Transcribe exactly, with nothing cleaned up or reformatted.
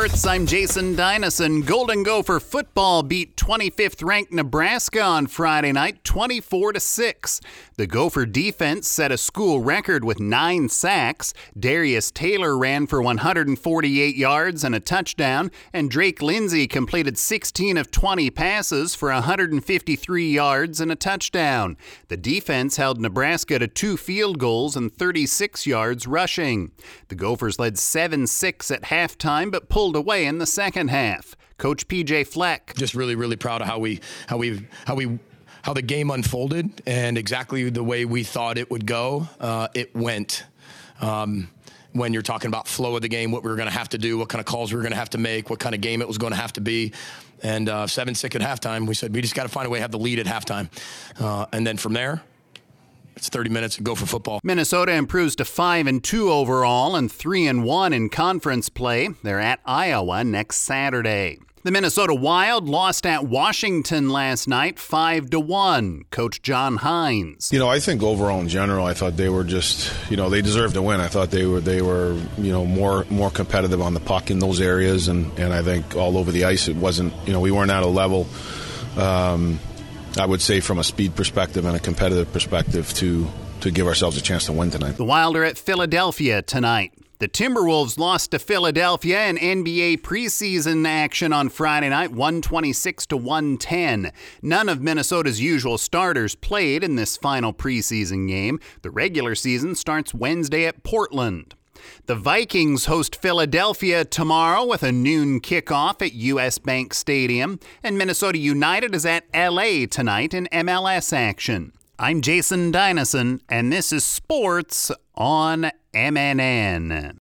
Sports, I'm Jason Dynasson. Golden Gopher football beat twenty-fifth ranked Nebraska on Friday night, twenty-four to six. The Gopher defense set a school record with nine sacks. Darius Taylor ran for one hundred forty-eight yards and a touchdown, and Drake Lindsey completed sixteen of twenty passes for one hundred fifty-three yards and a touchdown. The defense held Nebraska to two field goals and thirty-six yards rushing. The Gophers led seven six at halftime, but pulled away in the second half. Coach P J Fleck. Just really, really proud of how we, how we, how we, how the game unfolded and exactly the way we thought it would go. Uh, it went. Um, when you're talking about flow of the game, what we were going to have to do, what kind of calls we were going to have to make, what kind of game it was going to have to be. And uh, seven six at halftime, we said we just got to find a way to have the lead at halftime. Uh, and then from there, it's thirty minutes to go for football. Minnesota improves to five and two overall and three and one in conference play. They're at Iowa next Saturday. The Minnesota Wild lost at Washington last night, five to one. Coach John Hines. You know, I think overall in general, I thought they were just, you know, they deserved to win. I thought they were, they were, you know, more more competitive on the puck in those areas, and, and I think all over the ice, it wasn't, you know, we weren't at a level. Um, I would say from a speed perspective and a competitive perspective to to give ourselves a chance to win tonight. The Wild are at Philadelphia tonight. The Timberwolves lost to Philadelphia in N B A preseason action on Friday night, one twenty-six to one ten. None of Minnesota's usual starters played in this final preseason game. The regular season starts Wednesday at Portland. The Vikings host Philadelphia tomorrow with a noon kickoff at U S Bank Stadium, and Minnesota United is at L A tonight in M L S action. I'm Jason Dynasson, and this is Sports on M N N.